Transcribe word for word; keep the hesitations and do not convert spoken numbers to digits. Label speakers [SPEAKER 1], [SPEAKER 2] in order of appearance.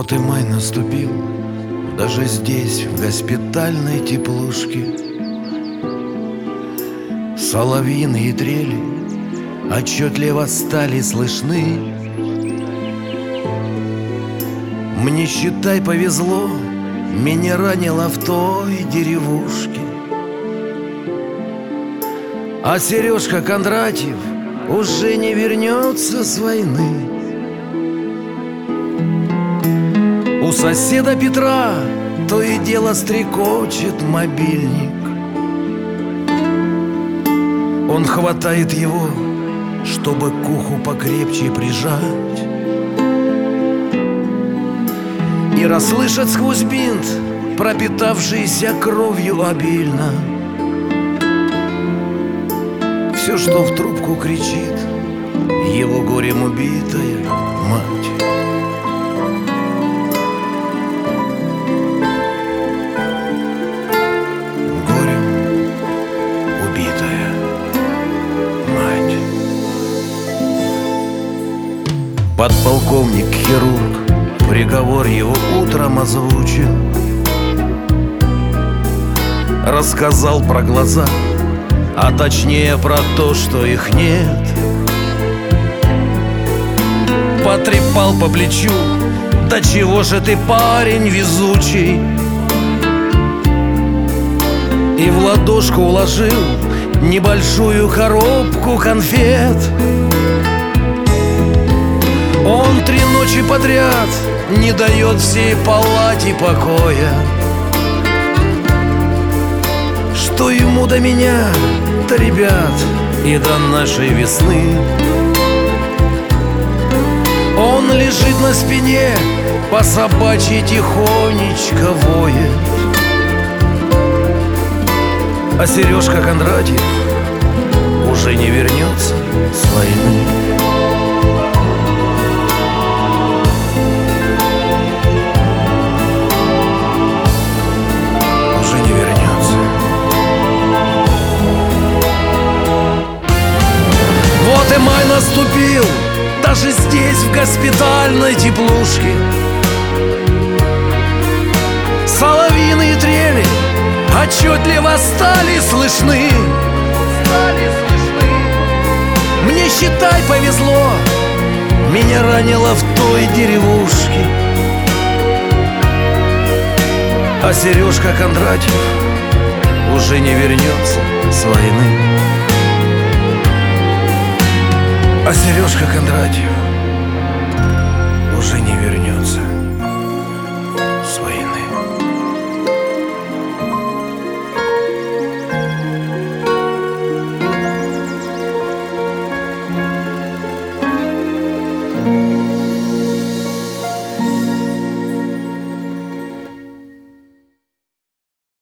[SPEAKER 1] Вот и май наступил, даже здесь, в госпитальной теплушке. Соловьиные трели отчетливо стали слышны. Мне, считай, повезло, меня ранило в той деревушке. А Сережка Кондратьев уже не вернется с войны. У соседа Петра то и дело стрекочет мобильник. Он хватает его, чтобы к уху покрепче прижать, и расслышать сквозь бинт, пропитавшийся кровью обильно, все, что в трубку кричит его горем убитая мать. Подполковник-хирург приговор его утром озвучил. Рассказал про глаза, а точнее про то, что их нет. Потрепал по плечу: да чего же ты, парень, везучий. И в ладошку уложил небольшую коробку конфет. Он три ночи подряд не дает всей палате покоя. Что ему до меня, до ребят и до нашей весны? Он лежит на спине, по собачьи тихонечко воет. А Сережка Кондратьев уже не вернется с войны. Вот и май наступил, даже здесь, в госпитальной теплушке. Соловьиные трели отчетливо стали слышны. Стали слышны. Мне, считай, повезло, меня ранило в той деревушке. А Сережка Кондратьев уже не вернется с войны. А Сережка Кондратьев уже не вернется